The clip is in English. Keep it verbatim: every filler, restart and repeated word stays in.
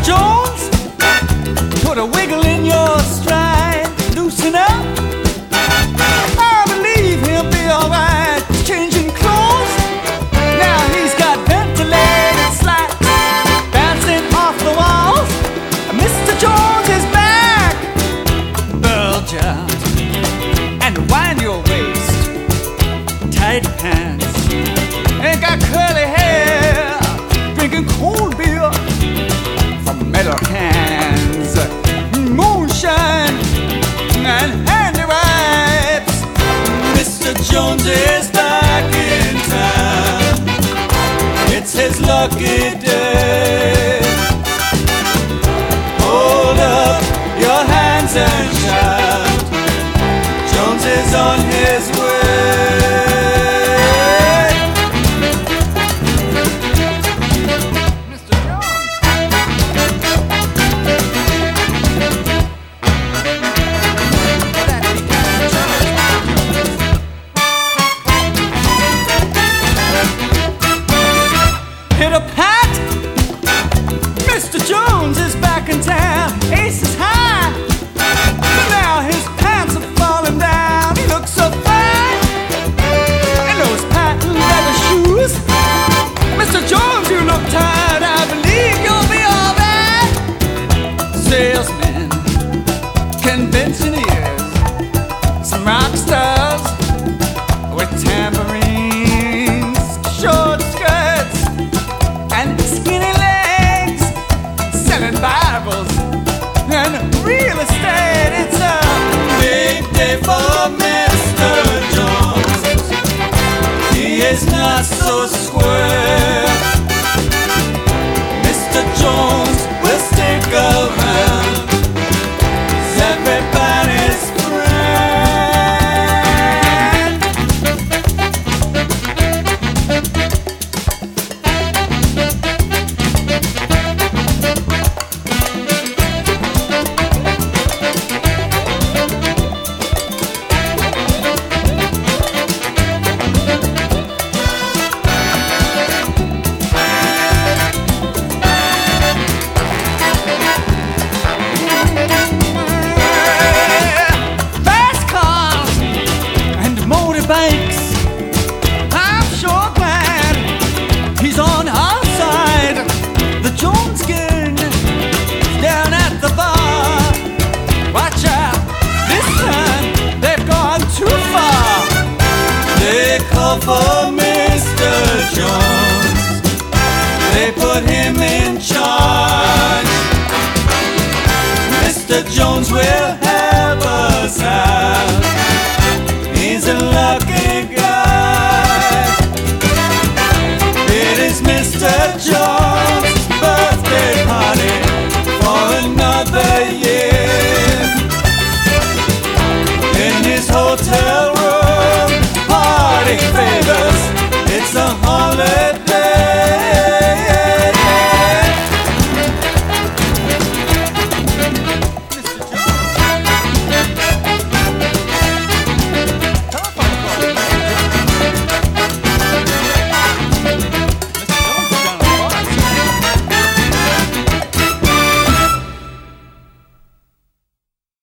Jones, put a wiggle in your stride, loosen up. I believe he'll be alright. Changing clothes, now he's got ventilated slats bouncing off the walls. Mister Jones is back. Bulge out and wind your waist, tight pants, ain't got curly hair, drinking cold beer from metal cans, moonshine and handy wipes. Mister Jones is back in town. It's his lucky day. Hold up your hands and shout, Jones is on his way. Pat, Mister Jones is back in town. Ace is high, but now his pants are falling down. He looks so fine in those patent leather shoes. Mister Jones, you look tired. I believe you'll be alright. Salesmen, conventioneers, some rock stars with tambourines, short skirts and skinny legs, selling Bibles and real estate. It's a big day for Mister Jones. He is not so square. Mister Jones will stick around. He's everybody's bikes. I'm sure glad he's on our side. The Jones gang down at the bar. Watch out, this time they've gone too far. They call for Mister Jones. They put him in charge. Mister Jones will help us out. He's a lucky guy.